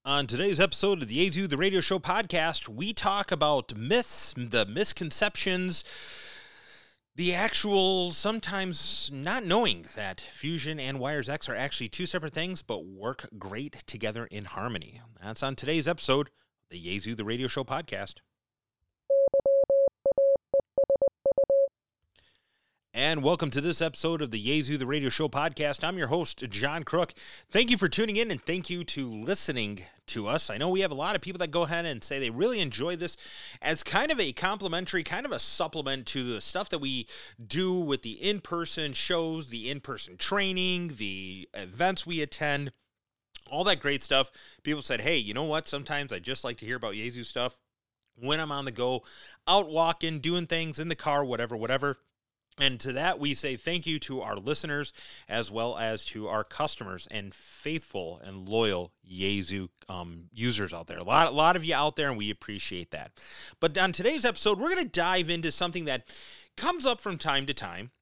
On today's episode of the Yaesu the Radio Show podcast, we talk about myths, the misconceptions, the actual sometimes not knowing that Fusion and Wires X are actually two separate things but work great together in harmony. That's on today's episode of the Yaesu the Radio Show podcast. And welcome to this episode of the Yaesu the Radio Show podcast. I'm your host, John Crook. Thank you for tuning in and thank you to listening to us. I know we have a lot of people that go ahead and say they really enjoy this as kind of a complimentary, kind of a supplement to the stuff that we do with the in-person shows, the in-person training, the events we attend, all that great stuff. People said, hey, you know what? Sometimes I just like to hear about Yaesu stuff when I'm on the go, out walking, doing things in the car, whatever. And to that, we say thank you to our listeners as well as to our customers and faithful and loyal Yaesu users out there. A lot of you out there, and we appreciate that. But on today's episode, we're going to dive into something that comes up from time to time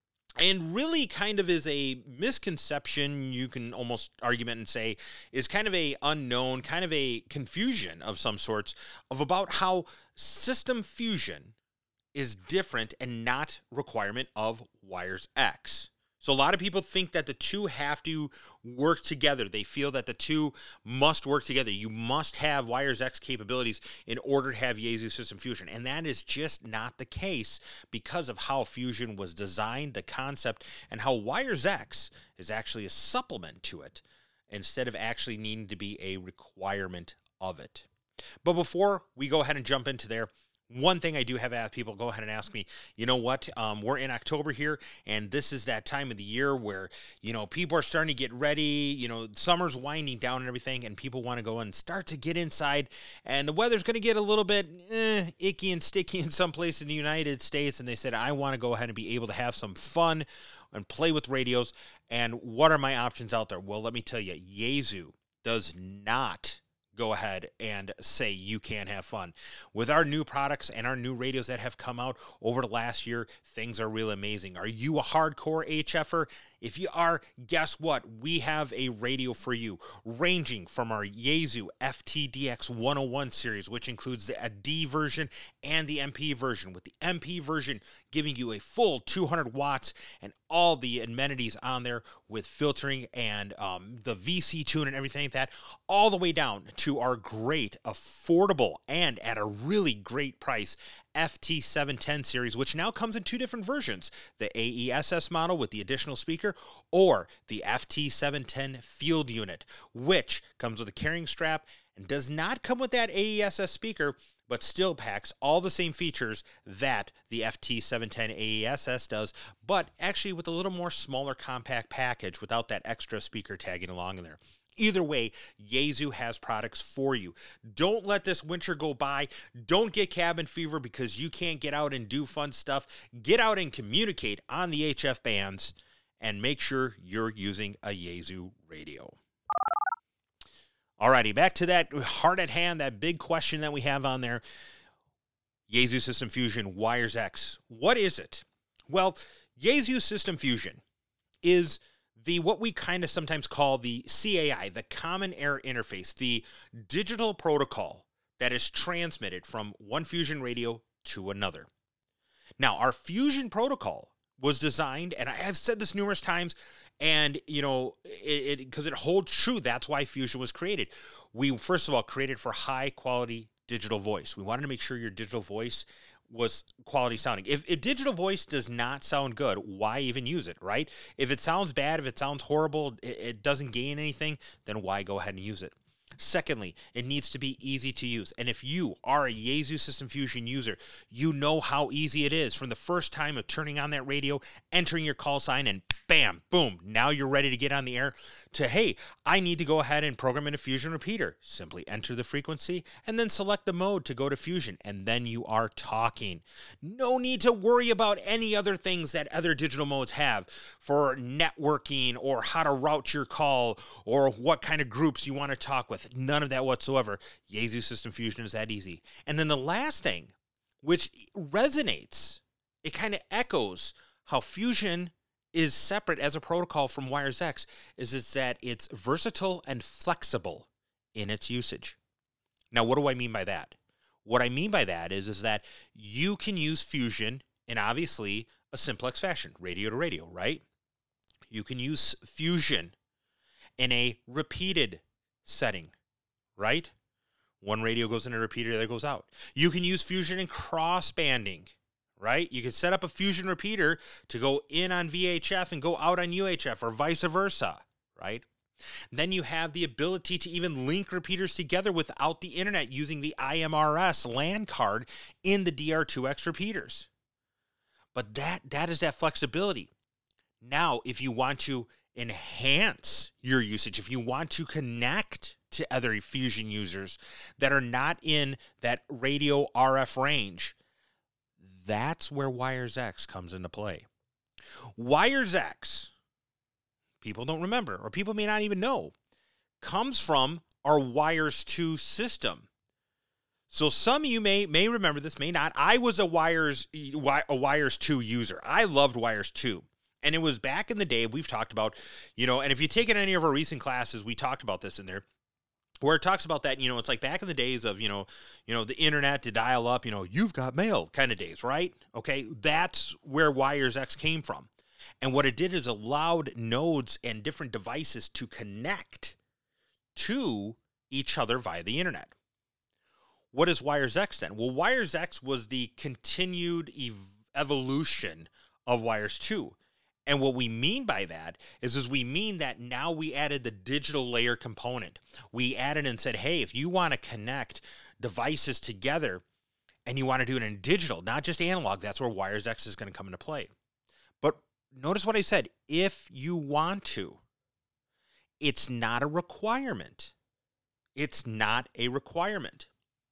and really kind of is a misconception, you can almost argument and say, is kind of a unknown, kind of a confusion of some sorts of about how system fusion is different and not requirement of Wires X. So a lot of people think that the two have to work together. They feel that the two must work together. You must have Wires X capabilities in order to have Yaesu System Fusion. And that is just not the case because of how Fusion was designed, the concept, and how Wires X is actually a supplement to it instead of actually needing to be a requirement of it. But before we go ahead and jump into there, one thing I do have asked people go ahead and ask me, you know what, we're in October here, and this is that time of the year where, people are starting to get ready, summer's winding down and everything, and people want to go and start to get inside, and the weather's going to get a little bit icky and sticky in some place in the United States, and they said, I want to go ahead and be able to have some fun and play with radios, and what are my options out there? Well, let me tell you, Yaesu does not go ahead and say you can't have fun. With our new products and our new radios that have come out over the last year, things are really amazing. Are you a hardcore HFer? If you are, guess what? We have a radio for you, ranging from our Yaesu FTDX 101 series, which includes the D version and the MP version, with the MP version giving you a full 200 watts and all the amenities on there with filtering and the VC tune and everything like that, all the way down to our great, affordable, and at a really great price FT710 series, which now comes in two different versions, the AESS model with the additional speaker or the FT710 field unit, which comes with a carrying strap and does not come with that AESS speaker, but still packs all the same features that the FT710 AESS does, but actually with a little more smaller compact package without that extra speaker tagging along in there. Either way, Yaesu has products for you. Don't let this winter go by. Don't get cabin fever because you can't get out and do fun stuff. Get out and communicate on the HF bands and make sure you're using a Yaesu radio. Alrighty, back to that heart at hand, that big question that we have on there. Yaesu System Fusion Wires X. What is it? Well, Yaesu System Fusion is what we kind of sometimes call the CAI, the Common Air Interface, the digital protocol that is transmitted from one Fusion radio to another. Now, our Fusion protocol was designed, and I have said this numerous times, and, because it holds true, that's why Fusion was created. We, first of all, created for high-quality digital voice. We wanted to make sure your digital voice was quality sounding. If digital voice does not sound good, why even use it, right? If it sounds bad, if it sounds horrible, it doesn't gain anything, then why go ahead and use it? Secondly, it needs to be easy to use. And if you are a Yaesu System Fusion user, you know how easy it is from the first time of turning on that radio, entering your call sign, and bam, boom, now you're ready to get on the air, to, hey, I need to go ahead and program in a Fusion repeater. Simply enter the frequency and then select the mode to go to Fusion, and then you are talking. No need to worry about any other things that other digital modes have for networking or how to route your call or what kind of groups you want to talk with. None of that whatsoever. Yaesu System Fusion is that easy. And then the last thing, which resonates, it kind of echoes how Fusion is separate as a protocol from Wires X, is that it's versatile and flexible in its usage. Now, what do I mean by that? What I mean by that is that you can use Fusion in obviously a simplex fashion, radio to radio, right? You can use Fusion in a repeated setting, right? One radio goes in a repeater, the other goes out. You can use Fusion in cross-banding, right? You can set up a Fusion repeater to go in on VHF and go out on UHF or vice versa, right? Then you have the ability to even link repeaters together without the internet using the IMRS LAN card in the DR2X repeaters. But that is that flexibility. Now, if you want to enhance your usage, if you want to connect to other Fusion users that are not in that radio RF range, that's where WiresX comes into play. WiresX, people don't remember, or people may not even know, comes from our Wires 2 system. So some of you may remember this, may not. I was a Wires 2 user. I loved Wires 2. And it was back in the day, we've talked about, and if you take in any of our recent classes, we talked about this in there, where it talks about that, it's like back in the days of, the internet to dial up, you've got mail kind of days, right? Okay, that's where WiresX came from. And what it did is allowed nodes and different devices to connect to each other via the internet. What is WiresX then? Well, WiresX was the continued evolution of Wires 2. And what we mean by that is we mean that now we added the digital layer component. We added and said, hey, if you want to connect devices together and you want to do it in digital, not just analog, that's where WiresX is going to come into play. But notice what I said, if you want to. It's not a requirement. It's not a requirement.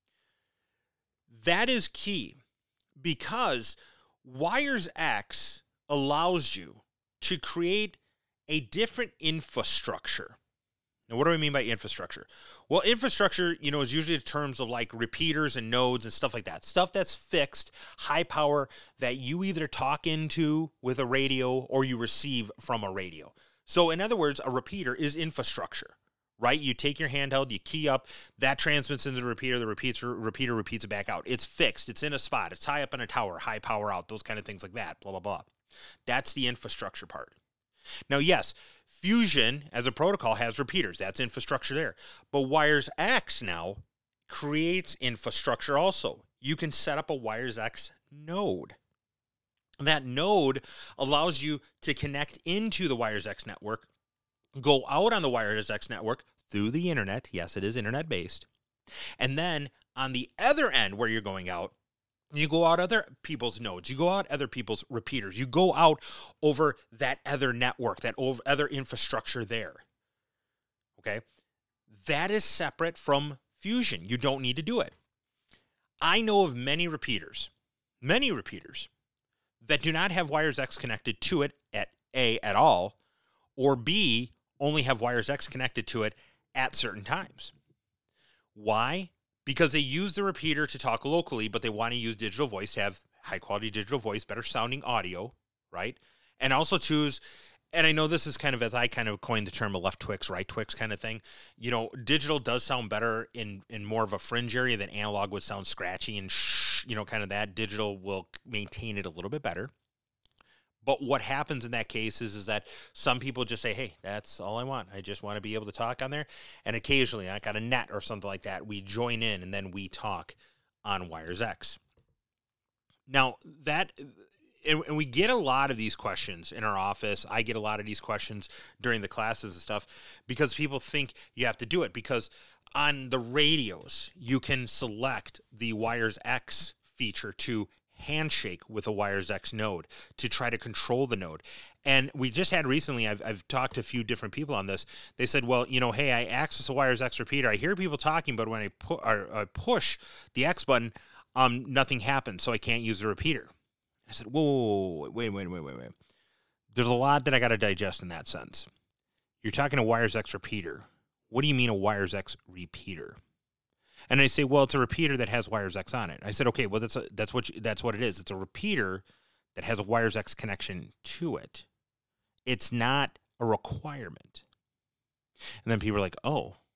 That is key because WiresX allows you to create a different infrastructure. Now, what do I mean by infrastructure? Well, infrastructure, is usually in terms of like repeaters and nodes and stuff like that. Stuff that's fixed, high power, that you either talk into with a radio or you receive from a radio. So in other words, a repeater is infrastructure, right? You take your handheld, you key up, that transmits into the repeater, the repeater repeats it back out. It's fixed, it's in a spot, it's high up in a tower, high power out, those kind of things like that, blah, blah, blah. That's the infrastructure part. Now, yes, Fusion as a protocol has repeaters. That's infrastructure there. But WiresX now creates infrastructure also. You can set up a WiresX node. That node allows you to connect into the WiresX network, go out on the WiresX network through the internet. Yes, it is internet-based. And then on the other end where you're going out, you go out other people's nodes. You go out other people's repeaters. You go out over that other network, that other infrastructure there. Okay? That is separate from Fusion. You don't need to do it. I know of many repeaters that do not have WiresX connected to it at all, or B, only have WiresX connected to it at certain times. Why? Because they use the repeater to talk locally, but they want to use digital voice to have high-quality digital voice, better sounding audio, right? And also choose, and I know this is kind of, as I kind of coined the term, a left Twix, right Twix kind of thing. Digital does sound better in more of a fringe area than analog would sound scratchy and kind of that. Digital will maintain it a little bit better. But what happens in that case is that some people just say, hey, that's all I want. I just want to be able to talk on there. And occasionally, I got a net or something like that. We join in and then we talk on WiresX. Now, and we get a lot of these questions in our office. I get a lot of these questions during the classes and stuff because people think you have to do it. Because on the radios, you can select the WiresX feature to handshake with a WiresX node to try to control the node. And we just had recently, I've talked to a few different people on this. They said, well, hey, I access a WiresX repeater. I hear people talking, but when I push the X button, nothing happens, so I can't use the repeater. I said, whoa, wait. There's a lot that I got to digest in that sense. You're talking a WiresX repeater. What do you mean a WiresX repeater? And they say, well, it's a repeater that has WiresX on it. I said, okay, well, that's what it is. It's a repeater that has a WiresX connection to it. It's not a requirement. And then people are like, oh,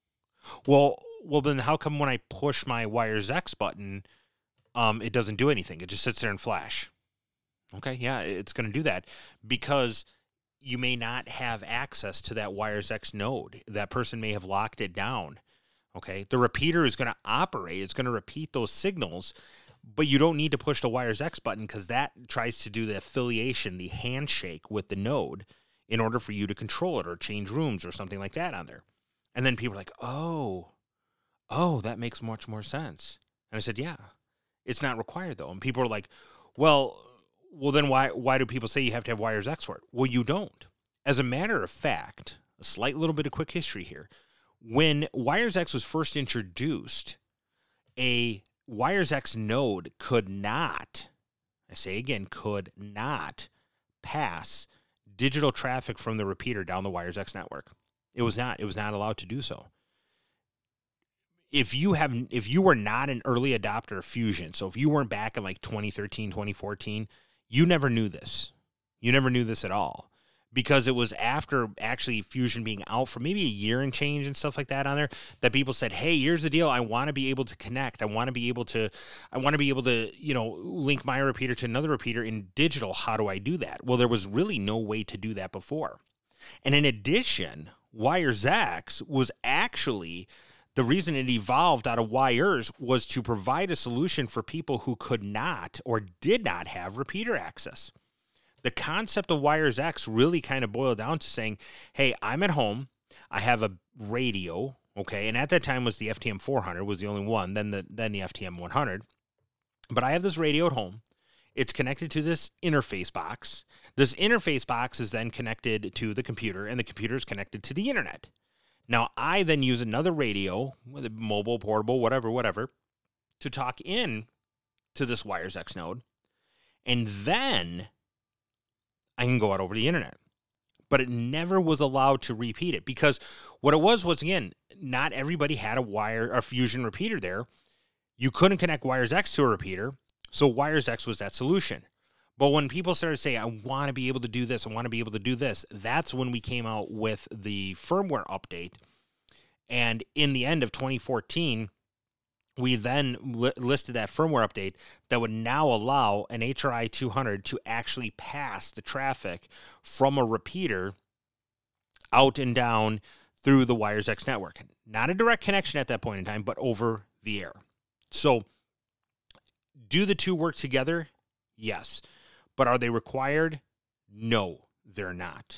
Well, then how come when I push my Wires X button, it doesn't do anything? It just sits there and flash. Okay, yeah, it's going to do that because you may not have access to that Wires X node. That person may have locked it down. Okay, the repeater is going to operate. It's going to repeat those signals, but you don't need to push the Wires X button because that tries to do the affiliation, the handshake with the node in order for you to control it or change rooms or something like that on there. And then people are like, oh, that makes much more sense. And I said, yeah, it's not required though. And people are like, well, then why do people say you have to have Wires X for it? Well, you don't. As a matter of fact, a slight little bit of quick history here. When Wires X was first introduced, a Wires X node could not, I say again, could not pass digital traffic from the repeater down the Wires X network. It was not allowed to do so. If you were not an early adopter of Fusion, so if you weren't back in like 2013, 2014, you never knew this. You never knew this at all. Because it was after actually Fusion being out for maybe a year and change and stuff like that on there that people said, hey, here's the deal. I want to be able to connect. I want to be able to, link my repeater to another repeater in digital. How do I do that? Well, there was really no way to do that before. And in addition, Wires X was actually, the reason it evolved out of Wires was to provide a solution for people who could not or did not have repeater access. The concept of Wires X really kind of boiled down to saying, hey, I'm at home, I have a radio, okay, and at that time was the FTM 400 was the only one, then the FTM 100, but I have this radio at home. It's connected to this interface box. This interface box is then connected to the computer, and the computer is connected to the internet. Now, I then use another radio, whether mobile, portable, whatever, to talk in to this Wires X node, and then I can go out over the internet. But it never was allowed to repeat it because what it was again, not everybody had a Fusion repeater there. You couldn't connect Wires X to a repeater, so Wires X was that solution. But when people started saying, I want to be able to do this, I want to be able to do this, that's when we came out with the firmware update. And in the end of 2014, we then listed that firmware update that would now allow an HRI 200 to actually pass the traffic from a repeater out and down through the Wires X network. Not a direct connection at that point in time, but over the air. So, do the two work together? Yes. But are they required? No, they're not.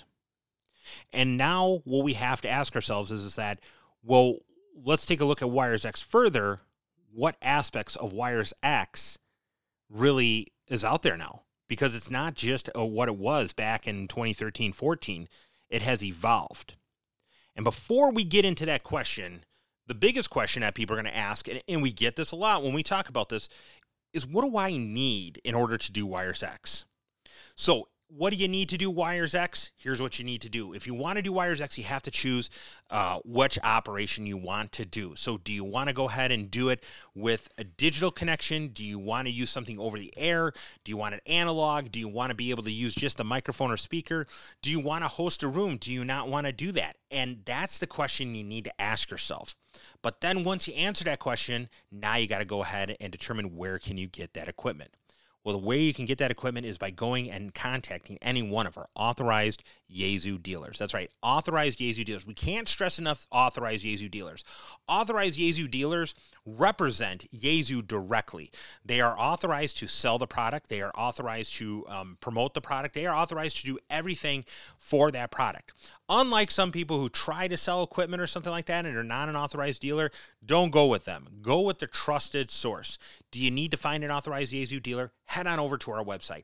And now what we have to ask ourselves is that, well, let's take a look at Wires X further. What aspects of Wires X really is out there now? Because it's not just what it was back in 2013-14. It has evolved. And before we get into that question, the biggest question that people are going to ask, and we get this a lot when we talk about this, is what do I need in order to do Wires X? So what do you need to do Wires X? Here's what you need to do. If you want to do Wires X, you have to choose which operation you want to do. So do you want to go ahead and do it with a digital connection? Do you want to use something over the air? Do you want it analog? Do you want to be able to use just a microphone or speaker? Do you want to host a room? Do you not want to do that? And that's the question you need to ask yourself. But then once you answer that question, now you got to go ahead and determine where can you get that equipment. Well, the way you can get that equipment is by going and contacting any one of our authorized Yaesu dealers. That's right, authorized Yaesu dealers. We can't stress enough authorized Yaesu dealers. Authorized Yaesu dealers represent Yaesu directly. They are authorized to sell the product. They are authorized to promote the product. They are authorized to do everything for that product. Unlike some people who try to sell equipment or something like that and are not an authorized dealer, don't go with them. Go with the trusted source. Do you need to find an authorized Yaesu dealer? Head on over to our website,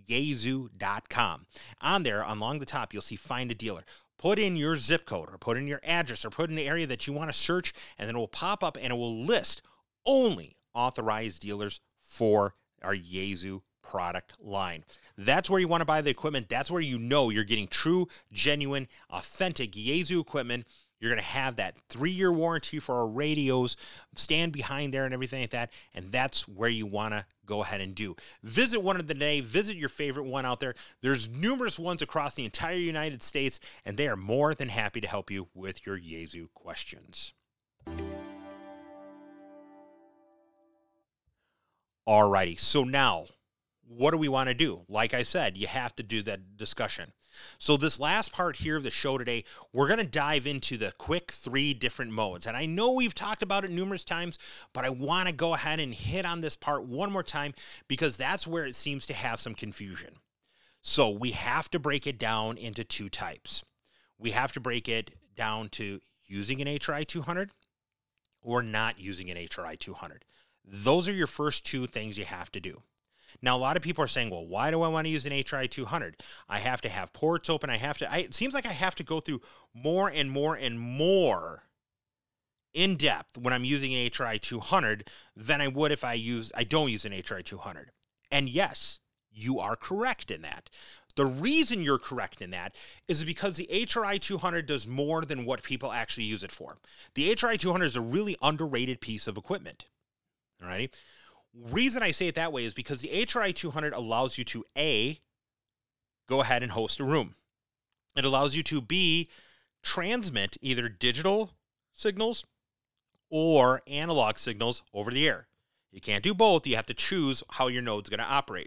yaesu.com. On there, along the top, you'll see Find a Dealer. Put in your zip code or put in your address or put in the area that you want to search, and then it will pop up and it will list only authorized dealers for our Yaesu product line. That's where you want to buy the equipment. That's where you know you're getting true, genuine, authentic Yaesu equipment. You're going to have that 3-year warranty for our radios, stand behind there and everything like that, and that's where you want to go ahead and do. Visit one of the day, visit your favorite one out there. There's numerous ones across the entire United States, and they are more than happy to help you with your Yaesu questions. Alrighty, so now, what do we want to do? Like I said, you have to do that discussion. So this last part here of the show today, we're going to dive into the quick 3 different modes. And I know we've talked about it numerous times, but I want to go ahead and hit on this part one more time because that's where it seems to have some confusion. So we have to break it down into 2 types. We have to break it down to using an HRI 200 or not using an HRI 200. Those are your first 2 things you have to do. Now, a lot of people are saying, well, why do I want to use an HRI 200? I have to have ports open. It seems like I have to go through more and more and more in depth when I'm using an HRI 200 than I would if I don't use an HRI 200. And yes, you are correct in that. The reason you're correct in that is because the HRI 200 does more than what people actually use it for. The HRI 200 is a really underrated piece of equipment. All righty. Reason I say it that way is because the HRI 200 allows you to A, go ahead and host a room. It allows you to B, transmit either digital signals or analog signals over the air. You can't do both. You have to choose how your node's going to operate.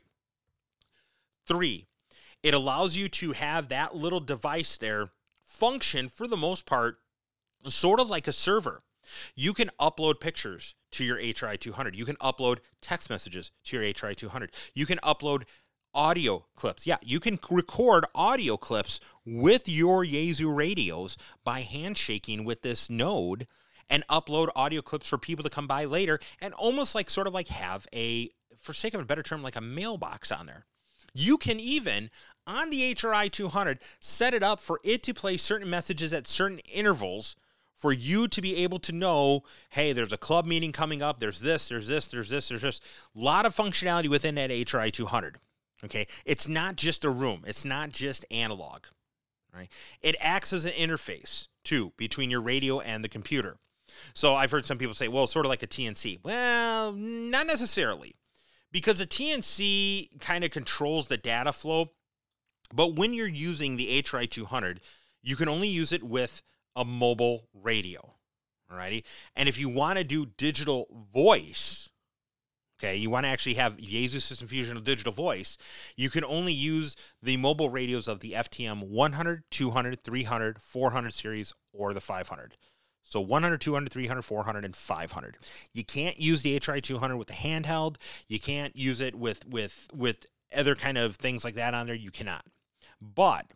3, it allows you to have that little device there function, for the most part, sort of like a server. You can upload pictures to your HRI 200. You can upload text messages to your HRI 200. You can upload audio clips. Yeah, you can record audio clips with your Yaesu radios by handshaking with this node and upload audio clips for people to come by later and almost like sort of like have a, for sake of a better term, like a mailbox on there. You can even, on the HRI 200, set it up for it to play certain messages at certain intervals for you to be able to know, hey, there's a club meeting coming up, there's this. A lot of functionality within that HRI 200, okay? It's not just a room. It's not just analog, right? It acts as an interface, too, between your radio and the computer. So I've heard some people say, well, sort of like a TNC. Well, not necessarily, because a TNC kind of controls the data flow, but when you're using the HRI 200, you can only use it with a mobile radio, alrighty? And if you want to do digital voice, okay, you want to actually have Yaesu System Fusion digital voice, you can only use the mobile radios of the FTM 100, 200, 300, 400 series, or the 500. So 100, 200, 300, 400, and 500. You can't use the HRI 200 with the handheld. You can't use it with other kind of things like that on there. You cannot. But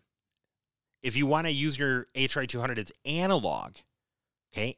if you want to use your HRI 200 as analog, okay,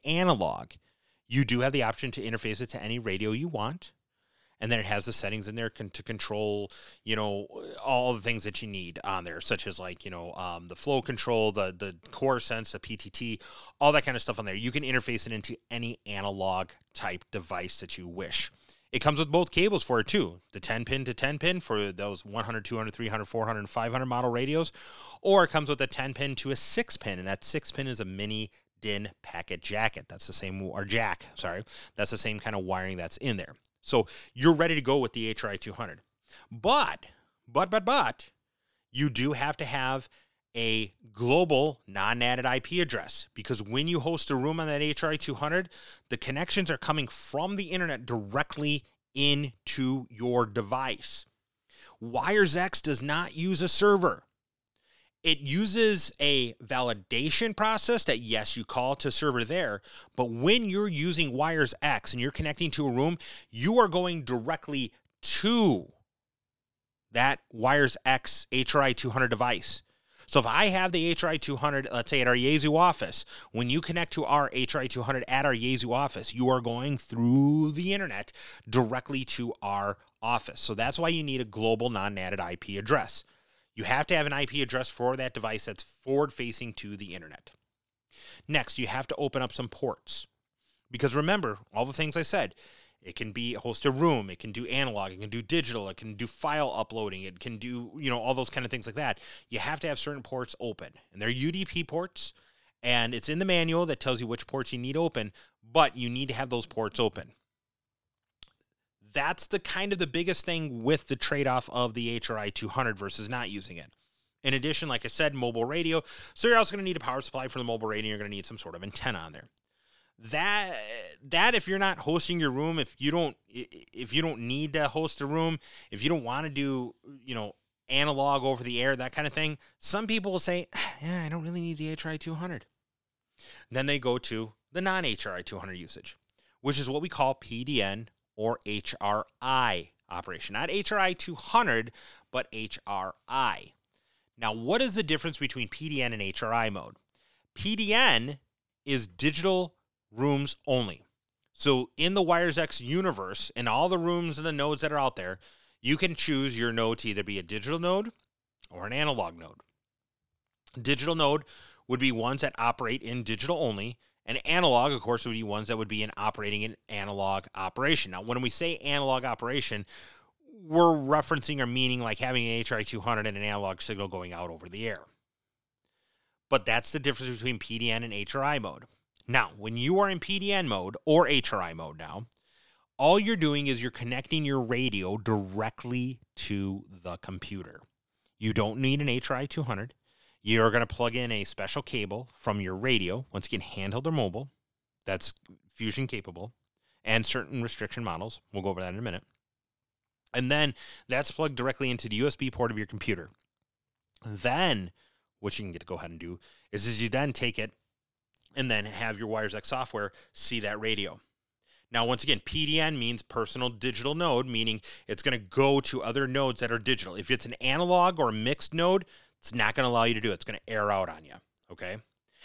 you do have the option to interface it to any radio you want. And then it has the settings in there to control, all the things that you need on there, such as like, the flow control, the core sense, the PTT, all that kind of stuff on there. You can interface it into any analog type device that you wish. It comes with both cables for it too, the 10-pin to 10-pin for those 100, 200, 300, 400, and 500 model radios, or it comes with a 10-pin to a 6-pin, and that 6-pin is a mini DIN packet jacket. That's the same, or jack, sorry. That's the same kind of wiring that's in there. So you're ready to go with the HRI 200. But, you do have to have a global non-NATed IP address, because when you host a room on that HRI 200, the connections are coming from the internet directly into your device. WiresX does not use a server. It uses a validation process that, yes, you call to server there, but when you're using WiresX and you're connecting to a room, you are going directly to that WiresX HRI 200 device. So if I have the HRI 200, let's say at our Yaesu office, when you connect to our HRI 200 at our Yaesu office, you are going through the internet directly to our office. So that's why you need a global non-NATed IP address. You have to have an IP address for that device that's forward-facing to the internet. Next, you have to open up some ports. Because remember, all the things I said, it can be host a room, it can do analog, it can do digital, it can do file uploading, it can do, all those kind of things like that. You have to have certain ports open. And they're UDP ports, and it's in the manual that tells you which ports you need open, but you need to have those ports open. That's the kind of the biggest thing with the trade-off of the HRI 200 versus not using it. In addition, like I said, mobile radio. So you're also going to need a power supply for the mobile radio. You're going to need some sort of antenna on there. that if you're not hosting your room, if you don't need to host a room, if you don't want to do, analog over the air, that kind of thing, some people will say, yeah, I don't really need the HRI 200. Then they go to the non-HRI 200 usage, which is what we call PDN or HRI operation. Not HRI 200, but HRI. Now, what is the difference between PDN and HRI mode? PDN is digital rooms only. So in the WiresX universe, in all the rooms and the nodes that are out there, you can choose your node to either be a digital node or an analog node. Digital node would be ones that operate in digital only, and analog, of course, would be ones that would be operating in analog operation. Now, when we say analog operation, we're referencing or meaning like having an HRI 200 and an analog signal going out over the air. But that's the difference between PDN and HRI mode. Now, when you are in PDN mode or HRI mode now, all you're doing is you're connecting your radio directly to the computer. You don't need an HRI 200. You're going to plug in a special cable from your radio, once again, handheld or mobile, that's Fusion capable, and certain restriction models. We'll go over that in a minute. And then that's plugged directly into the USB port of your computer. Then, what you can get to go ahead and do is you then take it and then have your WiresX software see that radio. Now, once again, PDN means personal digital node, meaning it's going to go to other nodes that are digital. If it's an analog or a mixed node, it's not going to allow you to do it. It's going to air out on you, okay?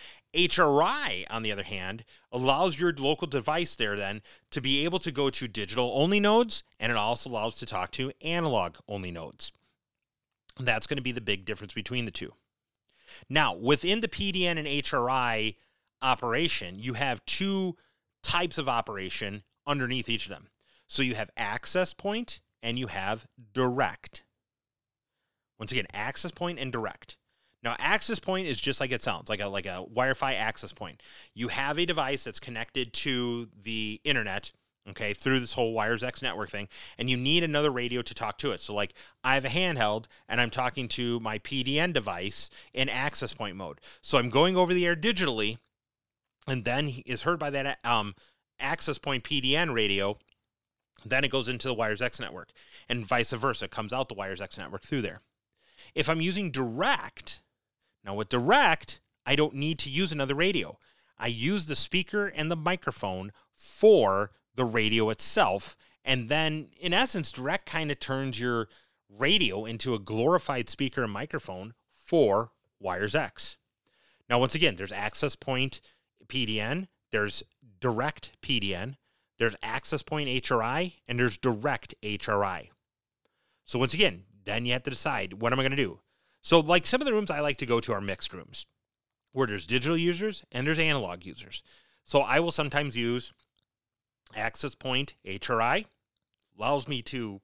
HRI, on the other hand, allows your local device there then to be able to go to digital-only nodes, and it also allows to talk to analog-only nodes. That's going to be the big difference between the two. Now, within the PDN and HRI operation, you have two types of operation underneath each of them. So you have access point and you have direct. Once again, access point and direct. Now, access point is just like it sounds, like a Wi-Fi access point. You have a device that's connected to the internet, okay, through this whole WiresX network thing, and you need another radio to talk to it. So, like, I have a handheld, and I'm talking to my PDN device in access point mode. So I'm going over the air digitally, and then is heard by that access point PDN radio. Then it goes into the WiresX network, and vice versa. It comes out the WiresX network through there. If I'm using direct, now with direct, I don't need to use another radio. I use the speaker and the microphone for the radio itself, and then, in essence, direct kind of turns your radio into a glorified speaker and microphone for WiresX. Now, once again, there's access point PDN, there's direct PDN, there's access point HRI, and there's direct HRI. So once again, then you have to decide, what am I going to do? So like some of the rooms I like to go to are mixed rooms, where there's digital users and there's analog users. So I will sometimes use access point HRI, allows me to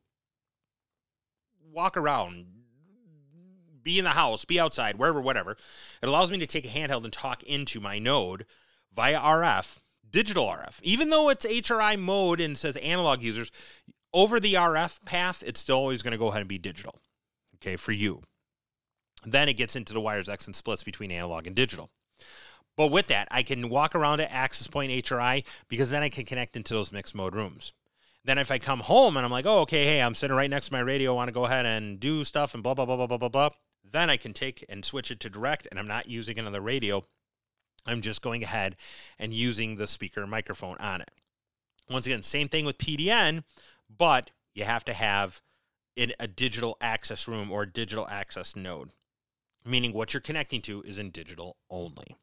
walk around, be in the house, be outside, wherever, whatever. It allows me to take a handheld and talk into my node via RF, digital RF. Even though it's HRI mode and it says analog users, over the RF path, it's still always going to go ahead and be digital, okay, for you. Then it gets into the WiresX and splits between analog and digital. But with that, I can walk around at access point HRI because then I can connect into those mixed mode rooms. Then if I come home and I'm like, oh, okay, hey, I'm sitting right next to my radio, I want to go ahead and do stuff and blah, blah, blah, blah, blah, blah, blah. Then I can take and switch it to direct, and I'm not using another radio. I'm just going ahead and using the speaker microphone on it. Once again, same thing with PDN, but you have to have a digital access room or a digital access node, meaning what you're connecting to is in digital only.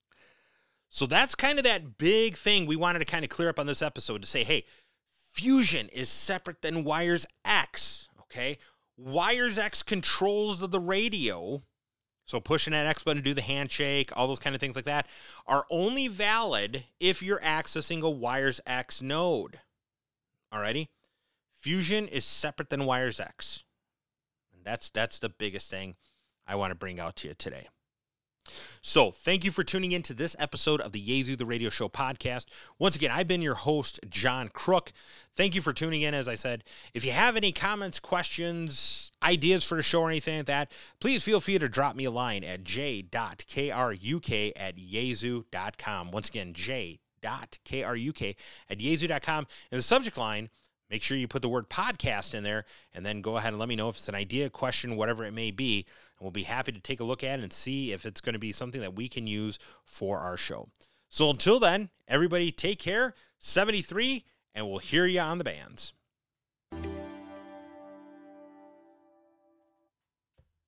So that's kind of that big thing we wanted to kind of clear up on this episode to say, hey, Fusion is separate than WiresX, okay? WiresX controls the radio, so pushing that X button to do the handshake, all those kind of things like that, are only valid if you're accessing a WiresX node. Alrighty? Fusion is separate than WiresX. And that's the biggest thing I want to bring out to you today. So, thank you for tuning in to this episode of the Yazoo the Radio Show podcast. Once again, I've been your host, John Crook. Thank you for tuning in, as I said. If you have any comments, questions, ideas for the show or anything like that, please feel free to drop me a line at j.kruk@yazoo.com. Once again, j.kruk john.kruk@yazoo.com. In the subject line, make sure you put the word podcast in there, and then go ahead and let me know if it's an idea, question, whatever it may be. And we'll be happy to take a look at it and see if it's going to be something that we can use for our show. So until then, everybody take care, 73, and we'll hear you on the bands.